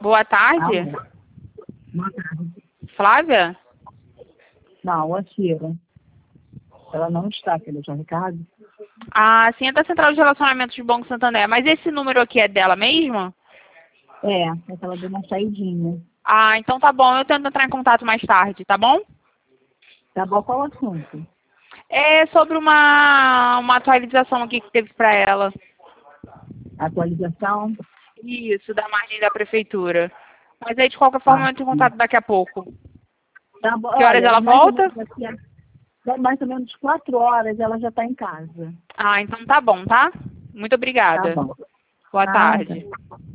Boa tarde. Alô? Boa tarde. Flávia? Não, a Cira. Ela não está aqui, João Ricardo. Ah, sim, é da Central de Relacionamentos do Banco Santander. Mas esse número aqui é dela mesmo? É que ela deu uma saidinha. Ah, então tá bom. Eu tento entrar em contato mais tarde, tá bom? Tá bom, qual o assunto? É sobre uma atualização aqui que teve para ela. Atualização? Isso, da margem da prefeitura. Mas aí, de qualquer forma, Ah, eu entro em contato daqui a pouco. tá bom. Que horas Olha, ela mais ou volta? menos mais ou menos 4 horas ela já está em casa. Ah, então tá bom, tá? Muito Tá obrigada. bom. Boa Nada. tarde.